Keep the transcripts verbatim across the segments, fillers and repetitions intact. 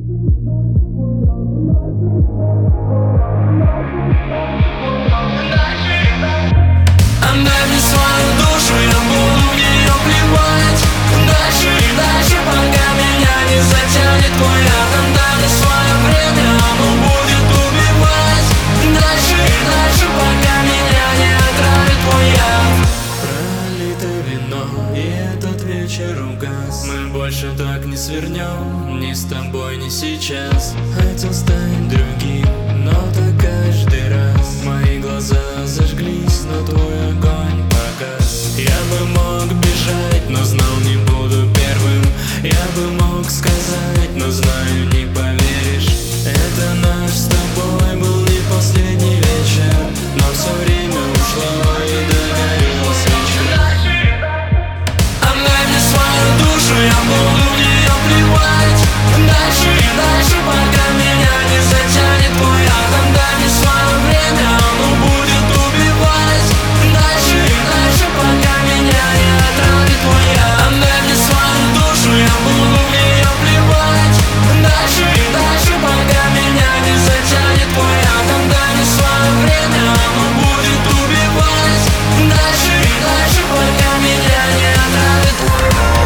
Отдай мне свою душу, я буду в нее плевать. Дальше и дальше, пока меня не затянет твой яд. Отдай мне свое время, оно будет убивать. Дальше и дальше, пока меня не отравит твой яд. Пролито вино, и этот вечер угас. Мы больше так не свернем, ни с тобой, ни сейчас. Хотел стать другим, но так каждый раз. Мои глаза зажглись, но твой огонь погас. Я бы мог бежать, но знал, не буду первым. Я бы мог сказать, но знаю, не поверишь. Это наш с тобой был не последний вечер, но все время ушло и догорела свеча. Отдай мне свою душу, я буду в нее плевать. Дальше и дальше, пока меня не затянет твой яд. Отдай мне свое время, оно будет убивать. Дальше и дальше, пока меня не отравит твой яд. Отдай мне свою душу, я буду в нее плевать. Дальше и дальше, пока меня не затянет твой яд. Отдай мне свое время, оно будет убивать. Дальше и дальше, пока меня не отравит твой яд.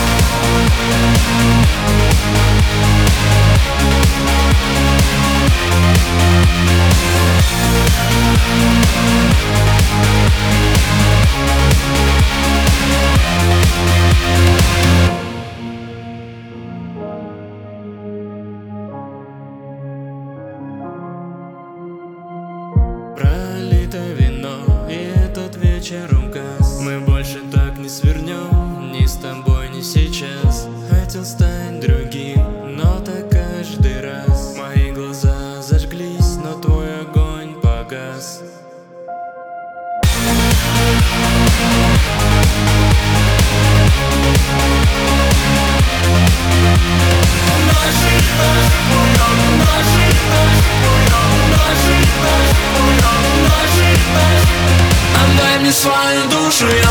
Пролито вино, и этот вечер угас. Мы больше так не свернем, ни с тобой, ни сейчас. Хотел стать другим, но так каждый раз. Мои глаза зажглись, но твой огонь погас. Отдай мне свою душу,